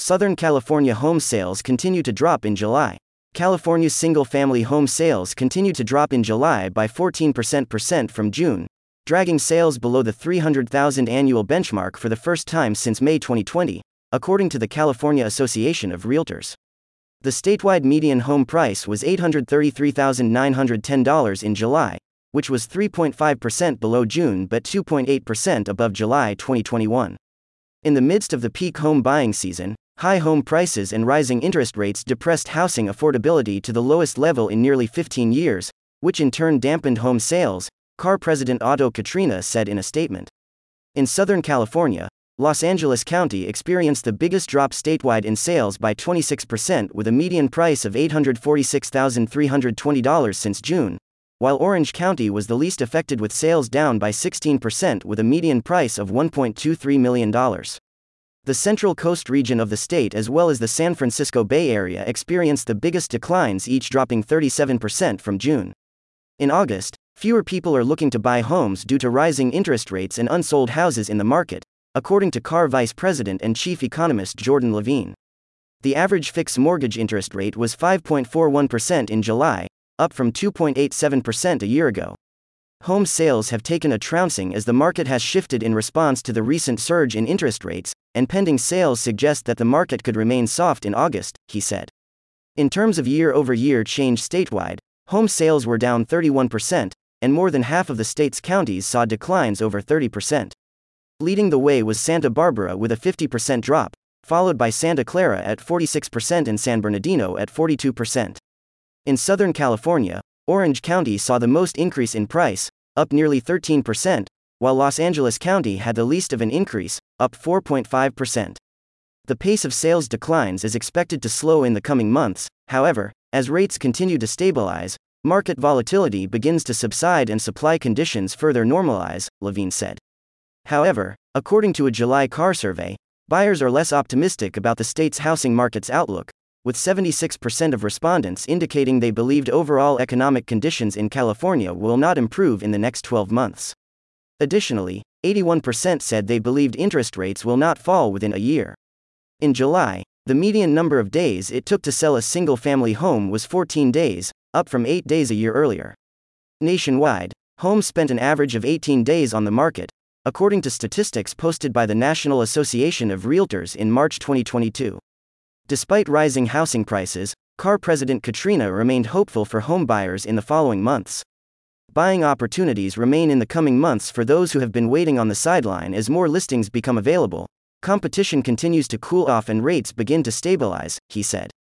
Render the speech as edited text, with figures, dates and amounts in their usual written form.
Southern California home sales continue to drop in July. California's single-family home sales continue to drop in July by 14% from June, dragging sales below the 300,000 annual benchmark for the first time since May 2020, according to the California Association of Realtors. The statewide median home price was $833,910 in July, which was 3.5% below June but 2.8% above July 2021. In the midst of the peak home buying season, high home prices and rising interest rates depressed housing affordability to the lowest level in nearly 15 years, which in turn dampened home sales, CAR President Otto Katrina said in a statement. In Southern California, Los Angeles County experienced the biggest drop statewide in sales by 26% with a median price of $846,320 since June, while Orange County was the least affected with sales down by 16% with a median price of $1.23 million. The Central Coast region of the state as well as the San Francisco Bay Area experienced the biggest declines, each dropping 37% from June. In August, fewer people are looking to buy homes due to rising interest rates and unsold houses in the market, according to CAR Vice President and Chief Economist Jordan Levine. The average fixed mortgage interest rate was 5.41% in July, up from 2.87% a year ago. Home sales have taken a trouncing as the market has shifted in response to the recent surge in interest rates, and pending sales suggest that the market could remain soft in August, he said. In terms of year-over-year change statewide, home sales were down 31%, and more than half of the state's counties saw declines over 30%. Leading the way was Santa Barbara with a 50% drop, followed by Santa Clara at 46% and San Bernardino at 42%. In Southern California, Orange County saw the most increase in price, up nearly 13%, while Los Angeles County had the least of an increase, up 4.5%. The pace of sales declines is expected to slow in the coming months, however, as rates continue to stabilize, market volatility begins to subside and supply conditions further normalize, Levine said. However, according to a July CAR survey, buyers are less optimistic about the state's housing market's outlook, with 76% of respondents indicating they believed overall economic conditions in California will not improve in the next 12 months. Additionally, 81% said they believed interest rates will not fall within a year. In July, the median number of days it took to sell a single-family home was 14 days, up from 8 days a year earlier. Nationwide, homes spent an average of 18 days on the market, according to statistics posted by the National Association of Realtors in March 2022. Despite rising housing prices, CAR President Katrina remained hopeful for home buyers in the following months. Buying opportunities remain in the coming months for those who have been waiting on the sideline as more listings become available. Competition continues to cool off and rates begin to stabilize, he said.